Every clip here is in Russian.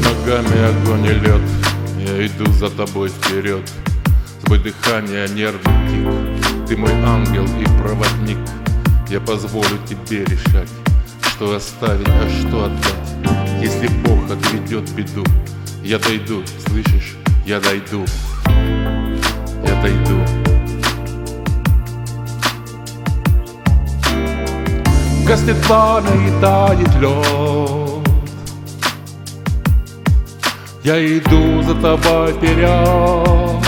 ногами огонь и лед, я иду за тобой вперед. Сбой дыхания, нервный тик, ты мой ангел и проводник. Я позволю тебе решать, что оставить, а что отдать. Если Бог отведет беду, я дойду, слышишь, я дойду, я дойду. Гаснет пламя и тает лед, я иду за тобой вперед.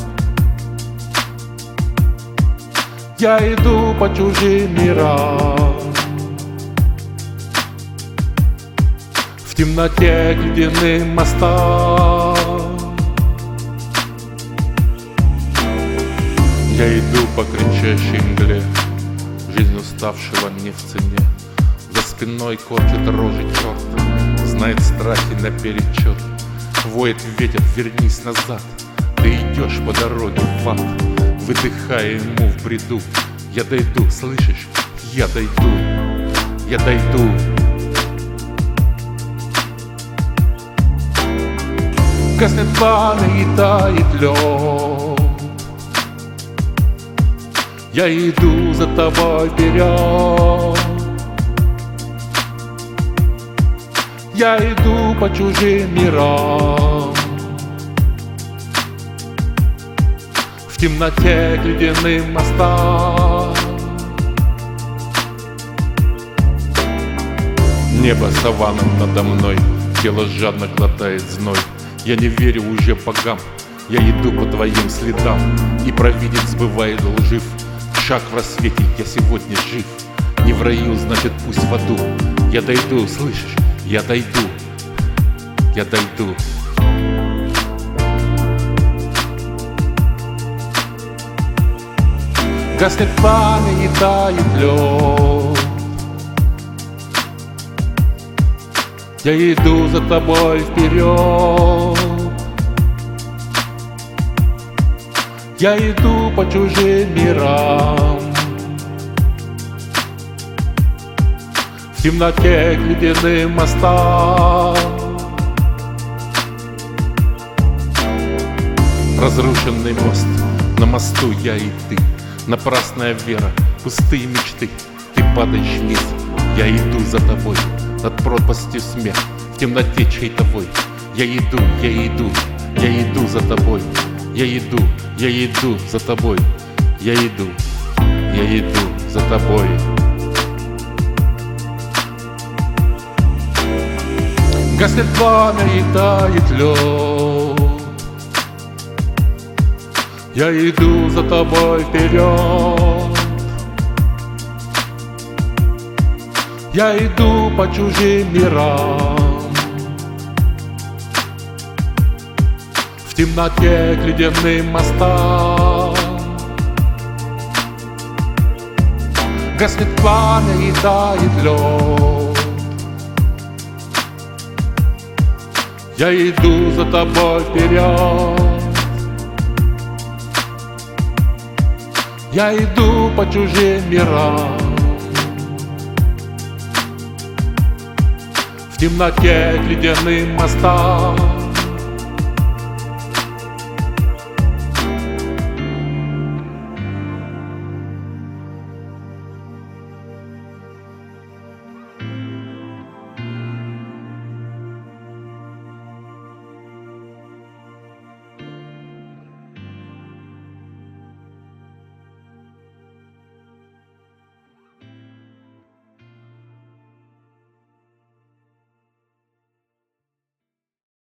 Я иду по чужим мирам, в темноте к ледяным мостам. Я иду по кричащей мгле, жизнь уставшего не в цене. За спиной корчит рожи черт, знает страхи наперечет. Воет ветер, вернись назад, ты идешь по дороге в ад. Выдыхая ему в бреду, я дойду, слышишь, я дойду, я дойду. Гаснет пламя и тает лед, я иду за тобой вперед. Я иду по чужим мирам, в темноте к ледяным мостам. Небо саванном надо мной, тело жадно глотает зной. Я не верю уже богам, я иду по твоим следам. И провидец бывает лжив, шаг в рассвете, я сегодня жив. Не в раю, значит пусть в аду. Я дойду, слышишь, я дойду, я дойду. Гаснет пламя и тает лед, я иду за тобой вперед. Я иду по чужим мирам, в темноте к ледяным мостам. Разрушенный мост, на мосту я и ты. Напрасная вера, пустые мечты. Ты падаешь вниз, я иду за тобой. Над пропастью смех, в темноте чей-то вой. Я иду, я иду, я иду за тобой. Я иду за тобой. Я иду за тобой. Гаснет пламя и тает лед, я иду за тобой вперед. Я иду по чужим мирам, в темноте к ледяным мостам. Гаснет пламя и тает лед, я иду за тобой вперед. Я иду по чужим мирам, в темноте к ледяным мостам.